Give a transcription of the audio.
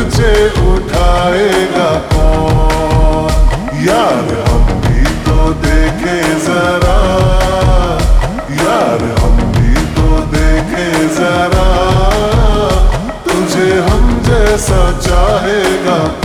खर्चे उठाएगा कौन। यार हम भी तो देखे जरा, यार हम भी तो देखे जरा, तुझे हम जैसा चाहेगा